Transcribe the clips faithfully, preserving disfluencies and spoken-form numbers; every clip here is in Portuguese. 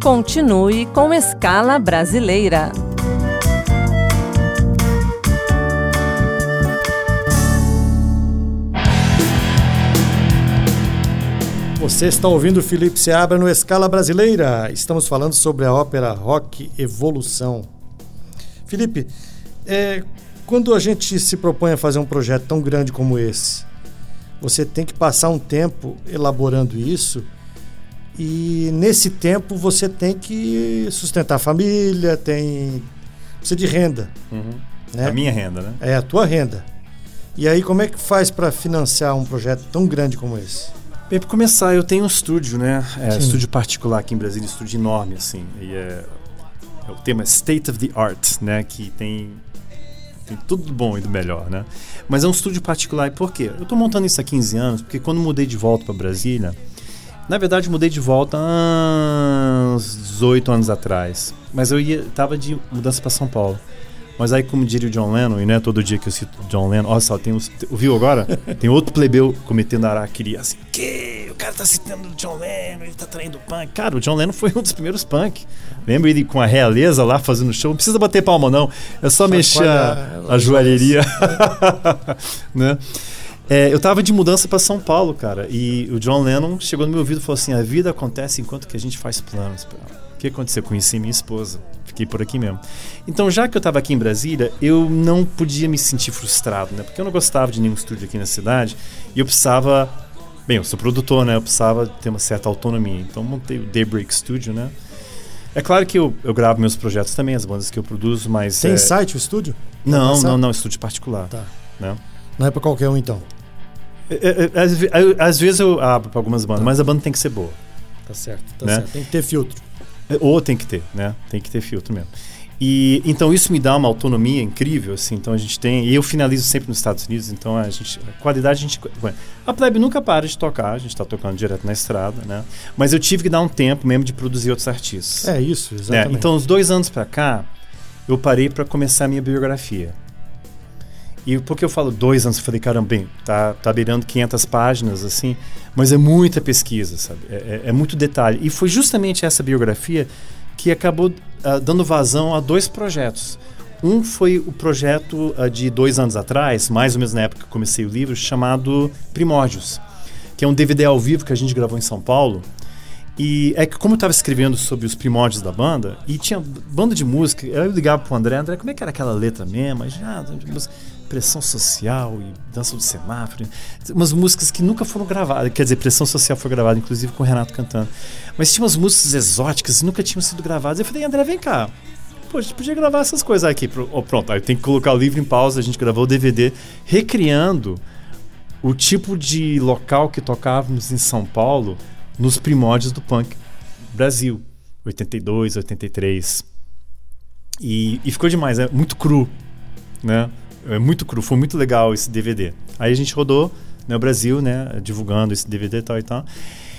Continue com Escala Brasileira. Você está ouvindo Felipe Seabra no Escala Brasileira. Estamos falando sobre a ópera Rock Evolução. Felipe, é, quando a gente se propõe a fazer um projeto tão grande como esse, você tem que passar um tempo elaborando isso e nesse tempo você tem que sustentar a família, tem precisa de renda. Uhum. Né? A minha renda, né? É, a tua renda. E aí como é que faz para financiar um projeto tão grande como esse? Bem, para começar, eu tenho um estúdio, né? É, estúdio particular aqui em Brasília, estúdio enorme, assim. E é, é o tema State of the Art, né? Que tem, tem tudo do bom e do melhor, né? Mas é um estúdio particular. E por quê? Eu estou montando isso há quinze anos, porque quando mudei de volta para Brasília, na verdade mudei de volta há uns dezoito anos atrás. Mas eu ia, tava de mudança para São Paulo. Mas aí, como diria o John Lennon, e não é todo dia que eu cito John Lennon, olha só, tem uns, ouviu agora? Tem outro plebeu cometendo araquiri, assim, que o cara tá citando o John Lennon, ele tá traindo o punk. Cara, o John Lennon foi um dos primeiros punk. Lembra ele com a realeza lá fazendo show? Não precisa bater palma, não. É só, só mexer a, a joalheria. Né? É, eu tava de mudança para São Paulo, cara, e o John Lennon chegou no meu ouvido e falou assim, a vida acontece enquanto que a gente faz planos pra ela. O que aconteceu? Conheci minha esposa. Fiquei por aqui mesmo. Então, já que eu estava aqui em Brasília, eu não podia me sentir frustrado, né? Porque eu não gostava de nenhum estúdio aqui na cidade e eu precisava... Bem, eu sou produtor, né? Eu precisava ter uma certa autonomia. Então, montei o Daybreak Studio, né? É claro que eu, eu gravo meus projetos também, as bandas que eu produzo, mas... Tem é... site o estúdio? Não, não, não. Estúdio particular. Tá. Né? Não é para qualquer um, então? É, é, às, às vezes eu abro para algumas bandas, tá. Mas a banda tem que ser boa. Tá certo, tá né? certo. Tem que ter filtro. Ou tem que ter, né? Tem que ter filtro mesmo. E então isso me dá uma autonomia incrível, assim. Então a gente tem, e eu finalizo sempre nos Estados Unidos, então a gente, a qualidade a gente, a Plebe nunca para de tocar, a gente está tocando direto na estrada, né? Mas eu tive que dar um tempo mesmo de produzir outros artistas. É isso, exatamente. Né? Então uns dois anos para cá, eu parei para começar a minha biografia. E por que eu falo dois anos? Eu falei, caramba, bem, tá, tá beirando quinhentas páginas, assim, mas é muita pesquisa, sabe? É, é, é muito detalhe. E foi justamente essa biografia que acabou uh, dando vazão a dois projetos. Um foi o projeto uh, de dois anos atrás, mais ou menos na época que eu comecei o livro, chamado Primórdios, que é um D V D ao vivo que a gente gravou em São Paulo. E é que como eu estava escrevendo sobre os primórdios da banda, e tinha banda de música, eu ligava pro André, André, como é que era aquela letra mesmo? Já, pressão social e dança do semáforo, umas músicas que nunca foram gravadas, quer dizer, pressão social foi gravada, inclusive com o Renato cantando, mas tinha umas músicas exóticas e nunca tinham sido gravadas. Eu falei, André, vem cá, pô, a gente podia gravar essas coisas aqui. Oh, pronto, aí tem que colocar o livro em pausa, a gente gravou o D V D, recriando o tipo de local que tocávamos em São Paulo nos primórdios do punk Brasil, oitenta e dois, oitenta e três. E, e ficou demais, é muito cru, né? É muito cru, foi muito legal esse D V D. Aí a gente rodou no Brasil, né, divulgando esse D V D e tal e tal.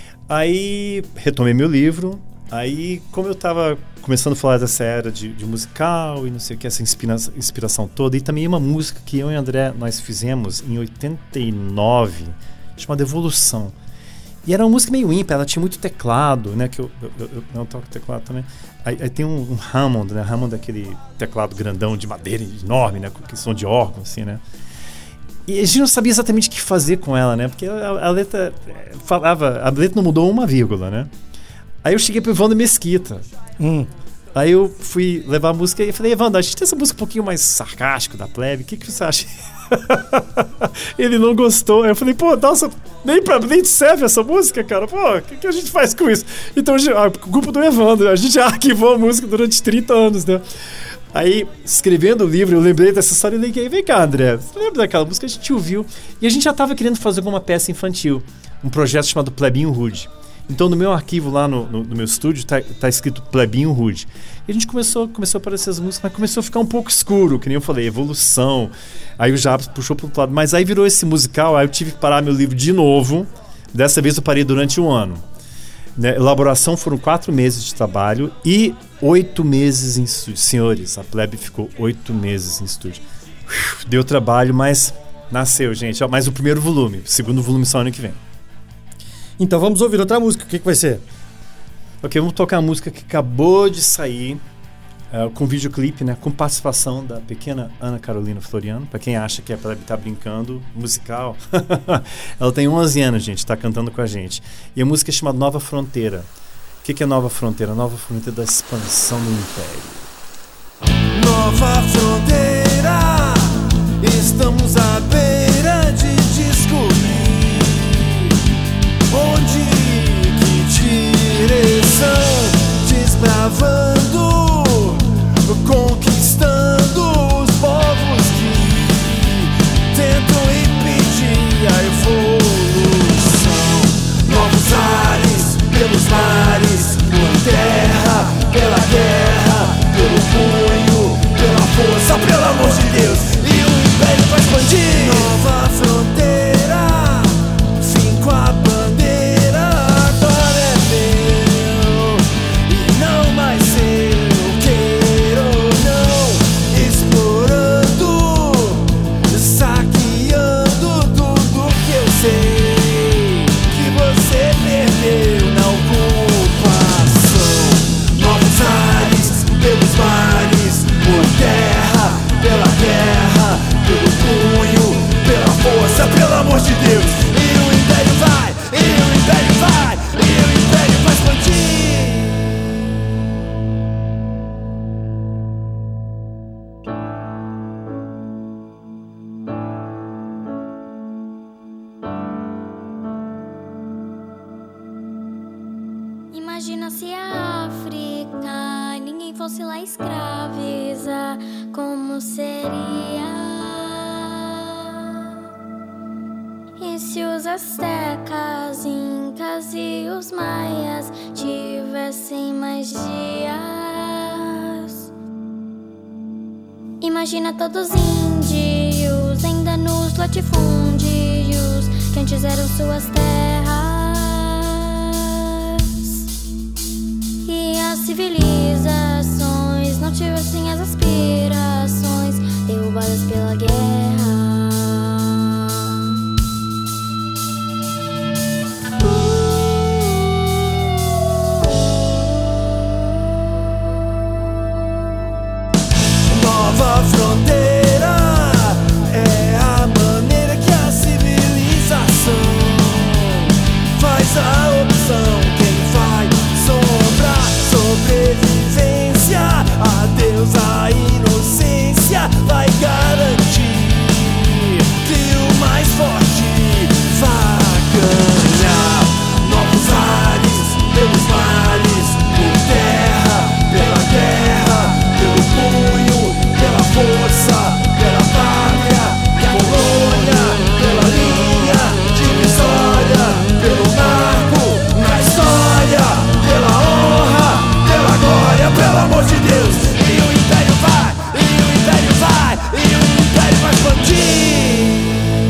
Aí retomei meu livro. Aí, como eu tava começando a falar dessa era de, de musical e não sei o que, essa inspira- inspiração toda, e também uma música que eu e o André nós fizemos em oitenta e nove, chamada Evolução. E era uma música meio ímpar, ela tinha muito teclado, né? Que eu, eu, eu, eu não toco teclado também. Aí, aí tem um, um Hammond, né? Hammond é aquele teclado grandão de madeira enorme, né? Com que som de órgão, assim, né? E a gente não sabia exatamente o que fazer com ela, né? Porque a, a letra falava, a letra não mudou uma vírgula, né? Aí eu cheguei pro Evandro Mesquita. Hum. Aí eu fui levar a música e falei, Evandro, a gente tem essa música um pouquinho mais sarcástica da Plebe, o que, que você acha? Ele não gostou. Aí eu falei, pô, nossa, nem pra Blitz serve essa música, cara. Pô, o que, que a gente faz com isso? Então, a culpa do Evandro, a gente arquivou a música durante trinta anos, né? Aí, escrevendo o livro, eu lembrei dessa história e liguei, vem cá, André, você lembra daquela música? A gente ouviu. E a gente já tava querendo fazer alguma peça infantil, um projeto chamado Plebinho Rude. Então, no meu arquivo lá no, no, no meu estúdio, tá, tá escrito Plebinho Rude. E a gente começou, começou a aparecer as músicas, mas começou a ficar um pouco escuro, que nem eu falei, Evolução. Aí o Jabs puxou pro outro lado. Mas aí virou esse musical, aí eu tive que parar meu livro de novo. Dessa vez eu parei durante um ano. Né? Elaboração foram quatro meses de trabalho e oito meses em estúdio. Senhores, a Plebe ficou oito meses em estúdio. Deu trabalho, mas nasceu, gente. Mas o primeiro volume, o segundo volume só ano que vem. Então vamos ouvir outra música. O que, que vai ser? Ok, vamos tocar uma música que acabou de sair, uh, com videoclipe, né? Com participação da pequena Ana Carolina Floriano. Para quem acha que é para estar brincando, musical. Ela tem onze anos, gente, está cantando com a gente. E a música é chamada Nova Fronteira. O que, que é Nova Fronteira? Nova Fronteira da expansão do Império. Nova fronteira, estamos à beira de descobrir onde, que direção, desbravando, conquistando os povos que tentam impedir a evolução. Novos ares pelos mares, por terra, pela guerra, pelo punho, pela força, pelo amor de Deus, e o império vai expandir. Nova fronteira, finco a bandeira, agora é meu, e não mais eu queiro não, explorando, saqueando tudo que eu sei que você perdeu na ocupação. Novos ares pelos mares, por terra, pela guerra, pelo punho, pela força, pelo amor de Deus. E o império vai, e o império vai, e o império vai expandir. Imagina se a África ninguém fosse lá escravizar, como seria? E se os astecas, incas e os maias tivessem mais dias? Imagina todos os índios ainda nos latifúndios que antes eram suas terras. E as civilizações não tivessem as aspirações derrubadas pela guerra. Nova fronteira é a maneira que a civilização faz a opção. Quem vai sombrar, sobrevivência, adeus à inocência, vai garantir que o mais forte vai ganhar. Novos ares pelos mares, por terra, pela guerra, pelo punho, pela força, pela pátria, colônia, pela linha divisória, pelo marco na história, pela honra, pela glória, pelo amor de Deus. E o império vai, e o império vai, e o império vai expandir.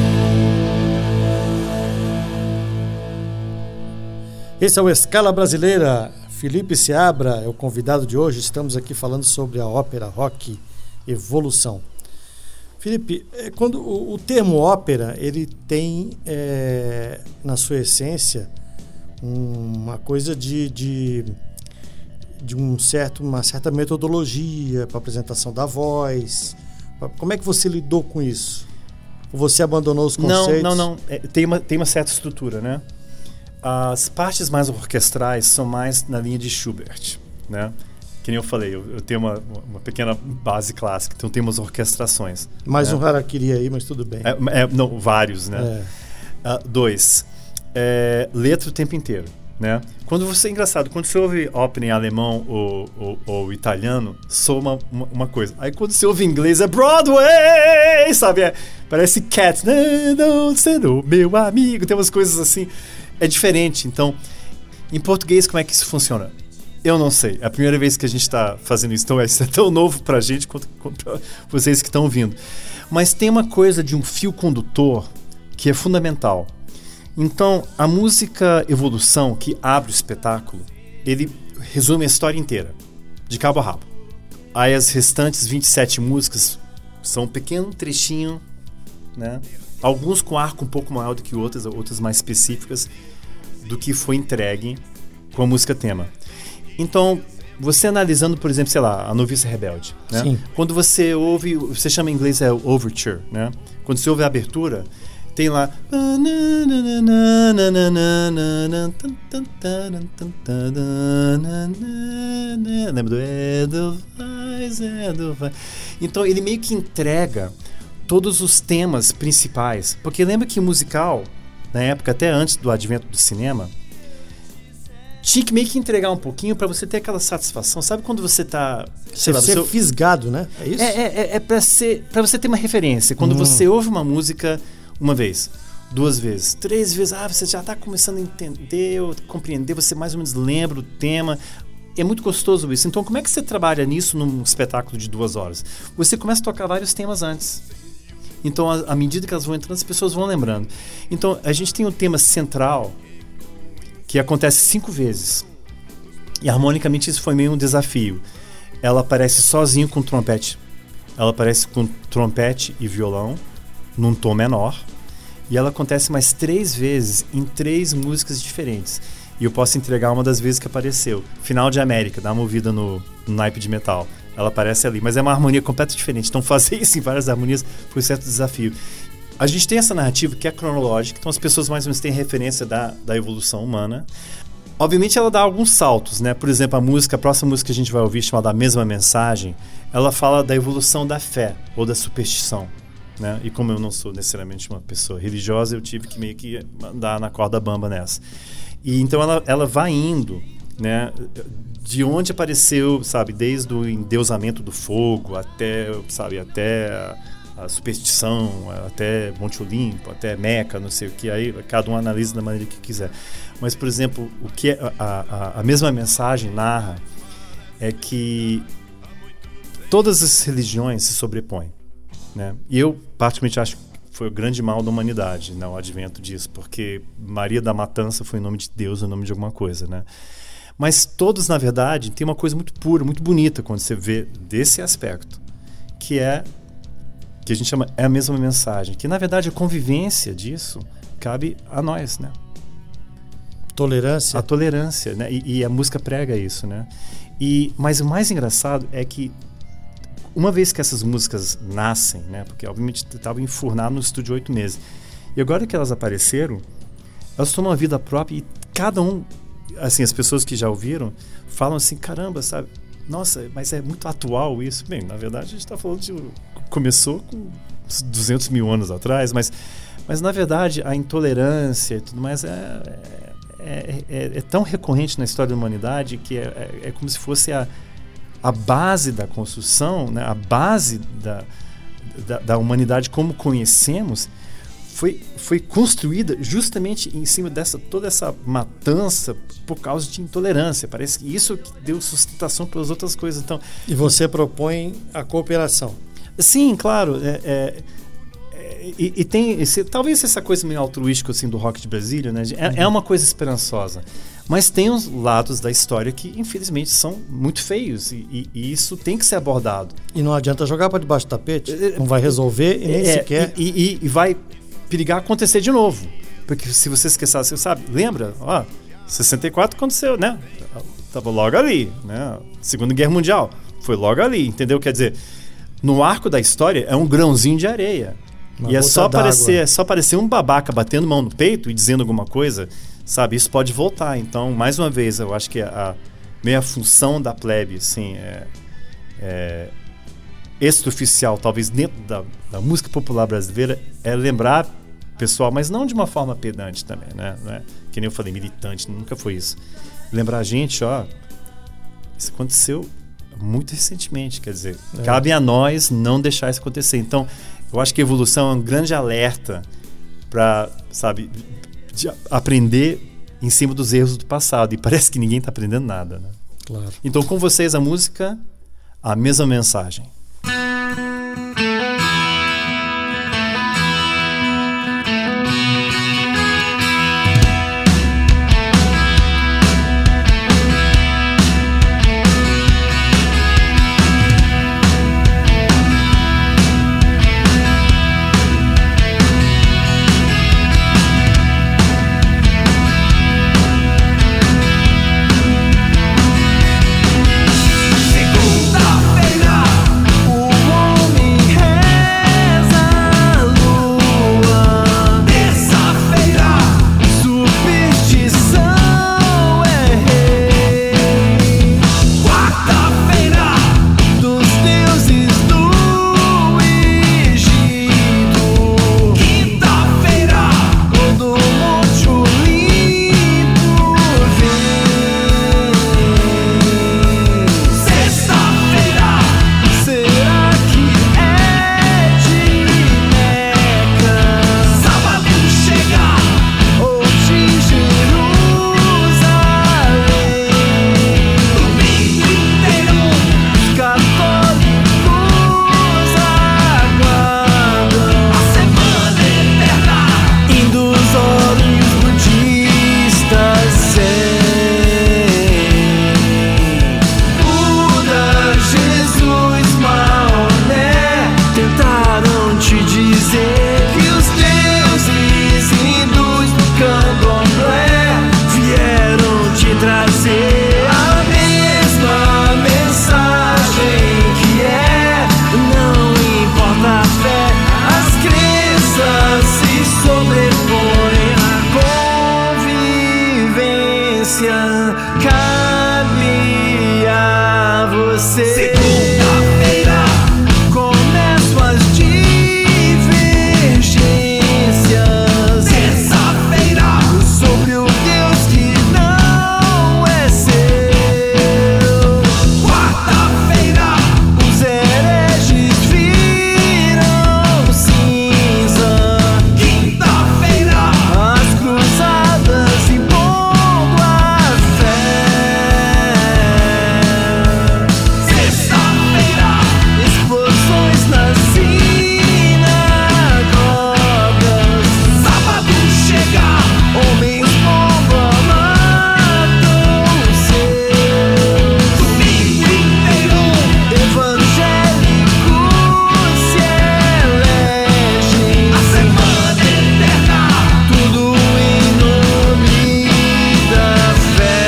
Esse é o Escala Brasileira. Felipe Seabra é o convidado de hoje. Estamos aqui falando sobre a ópera rock Evolução. Felipe, quando o, o termo ópera, ele tem é, na sua essência uma coisa de, de, de um certo, uma certa metodologia para apresentação da voz. Como é que você lidou com isso? Ou você abandonou os conceitos? Não, não, não. É, tem, uma, tem uma certa estrutura, né? As partes mais orquestrais são mais na linha de Schubert, né? Que nem eu falei, eu, eu tenho uma, uma pequena base clássica, então tem umas orquestrações. Mais né? um harakiri aí, mas tudo bem. É, é, não, vários, né? É. Uh, dois, é, letra o tempo inteiro, né? Quando você, é engraçado, quando você ouve ópera em alemão ou, ou, ou italiano, soa uma, uma, uma coisa. Aí quando você ouve em inglês é Broadway, sabe? É, parece Cats, não, sendo meu amigo, tem umas coisas assim. É diferente. Então, em português, como é que isso funciona? Eu não sei. É a primeira vez que a gente está fazendo isso. Então, isso é tão novo para a gente quanto, quanto para vocês que estão ouvindo. Mas tem uma coisa de um fio condutor que é fundamental. Então, a música Evolução, que abre o espetáculo, ele resume a história inteira, de cabo a rabo. Aí as restantes vinte e sete músicas são um pequeno trechinho, né? Alguns com arco um pouco maior do que outras, outras mais específicas do que foi entregue com a música tema. Então, você analisando, por exemplo, sei lá, A Noviça Rebelde, né? Sim. Quando você ouve, você chama em inglês é overture, né? Quando você ouve a abertura, tem lá... Lembra do Edelweiss, Edelweiss. Então, ele meio que entrega todos os temas principais. Porque lembra que o musical, na época, até antes do advento do cinema, tinha que meio que entregar um pouquinho para você ter aquela satisfação. Sabe quando você tá... Você ser você... fisgado, né? É isso? É, é, é para ser, para você ter uma referência. Quando hum. você ouve uma música uma vez, duas vezes, três vezes, ah, você já está começando a entender, compreender, você mais ou menos lembra o tema. É muito gostoso isso. Então, como é que você trabalha nisso num espetáculo de duas horas? Você começa a tocar vários temas antes. Então, à medida que elas vão entrando, as pessoas vão lembrando. Então, a gente tem um tema central que acontece cinco vezes. E harmonicamente isso foi meio um desafio. Ela aparece sozinho com trompete. Ela aparece com trompete e violão num tom menor. E ela acontece mais três vezes em três músicas diferentes. E eu posso entregar uma das vezes que apareceu. Final de América, dá uma ouvida no, no naipe de metal. Ela aparece ali, mas é uma harmonia completamente diferente. Então fazer isso em várias harmonias foi um certo desafio. A gente tem essa narrativa que é cronológica, então as pessoas mais ou menos têm referência da, da evolução humana. Obviamente ela dá alguns saltos, né? Por exemplo, a música, a próxima música que a gente vai ouvir, chamada A Mesma Mensagem, ela fala da evolução da fé ou da superstição, né? E como eu não sou necessariamente uma pessoa religiosa, eu tive que meio que andar na corda bamba nessa. E então ela, ela vai indo, né? De onde apareceu, sabe, desde o endeusamento do fogo até, sabe, até a, a superstição, até Monte Olimpo, até Meca, não sei o que, aí cada um analisa da maneira que quiser. Mas, por exemplo, o que é, a, a, a mesma mensagem narra é que todas as religiões se sobrepõem, né? E eu, particularmente, acho que foi o grande mal da humanidade, né, o advento disso, porque Maria da Matança foi o nome de Deus, o nome de alguma coisa, né? Mas todos, na verdade, tem uma coisa muito pura, muito bonita quando você vê desse aspecto, que é, que a gente chama, é a mesma mensagem, que na verdade a convivência disso cabe a nós, né? Tolerância. A tolerância, né? E, e a música prega isso, né? E, mas o mais engraçado é que uma vez que essas músicas nascem, né? Porque obviamente estavam enfurnadas no estúdio oito meses, e agora que elas apareceram, elas tomam uma vida própria e cada um, assim, as pessoas que já ouviram falam assim, caramba, sabe? Nossa, mas é muito atual isso. Bem, na verdade a gente está falando de... Começou com duzentos mil anos atrás, mas, mas na verdade a intolerância e tudo mais é, é, é, é tão recorrente na história da humanidade que é, é, é como se fosse a, a base da construção, né? A base da, da, da humanidade como conhecemos foi, foi construída justamente em cima dessa toda essa matança por causa de intolerância. Parece que isso que deu sustentação para as outras coisas. Então, e você propõe a cooperação. Sim, claro. É, é, é, e, e tem esse, talvez essa coisa meio altruística assim, do rock de Brasília, né? É, uhum. é uma coisa esperançosa. Mas tem os lados da história que, infelizmente, são muito feios. E, e, e isso tem que ser abordado. E não adianta jogar para debaixo do tapete. Não vai resolver e nem é, sequer... E, e, e vai perigar acontecer de novo. Porque se você esquecer, você sabe, lembra? Ó, sessenta e quatro aconteceu, né? Tava logo ali, né? Segunda Guerra Mundial. Foi logo ali, entendeu? Quer dizer, no arco da história é um grãozinho de areia. Uma e é só, aparecer, é só aparecer um babaca batendo mão no peito e dizendo alguma coisa, sabe? Isso pode voltar. Então, mais uma vez, eu acho que a meia função da plebe, assim, é, é extraoficial, talvez dentro da, da música popular brasileira, é lembrar pessoal, mas não de uma forma pedante também, né? Não é, que nem eu falei, militante, nunca foi isso. Lembrar a gente, ó, isso aconteceu muito recentemente, quer dizer, é. cabe a nós não deixar isso acontecer. Então, eu acho que a evolução é um grande alerta para, sabe, de aprender em cima dos erros do passado, e parece que ninguém está aprendendo nada, né? Claro. Então, com vocês, a música, A Mesma Mensagem. cabe a você. Segunda-feira começam as divergências. Terça-feira sobre o Deus que não é seu. Quarta-feira os hereges viram cinza. Quinta-feira as cruzadas impondo a fé. Sexta-feira explosões nas sinagogas. Sábado chega, homens bomba matam seus. Domingo inteiro evangélicos se elegem. A semana eterna, tudo em nome da fé.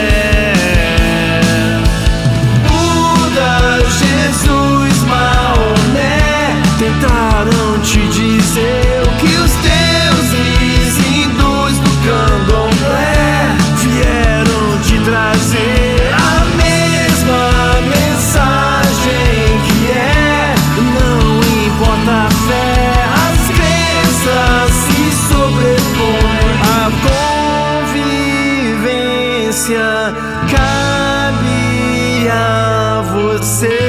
Buda, Jesus, Maomé tentaram te dizer o que os deuses hindus do candomblé vieram te trazer. A mesma mensagem que é: não importa a fé, as crenças se sobrepõem. A convivência cabe a você.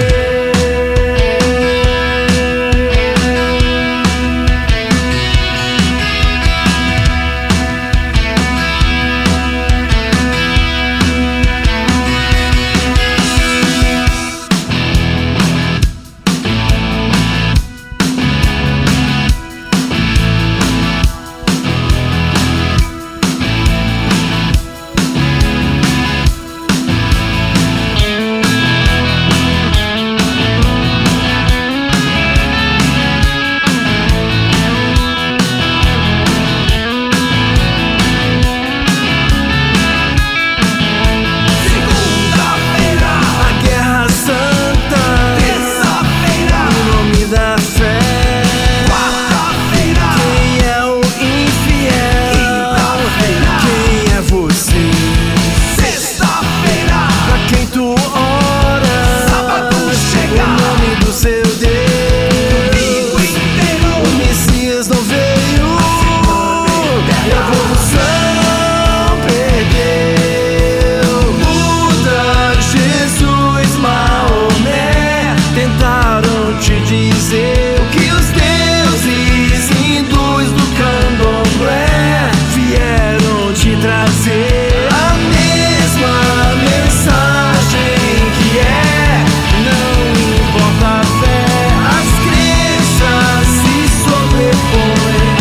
Segunda-feira a guerra santa. Terça-feira o nome da fé. Quarta-feira quem é o infiel? Quinta-feira quem é você? Sexta-feira pra quem tu oras. Sábado chega, o nome do seu Deus. Domingo inteiro o Messias não veio. A evolução perdeu. Buda, Jesus, Maomé tentaram te dizer o que os deuses hindus do candomblé vieram te trazer. A mesma mensagem que é: não importa a fé, as crenças se sobrepõem. A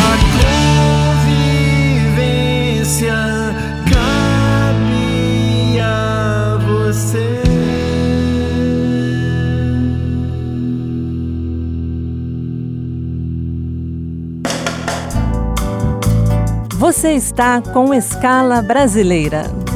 convivência cabe a você. Você está com Escala Brasileira.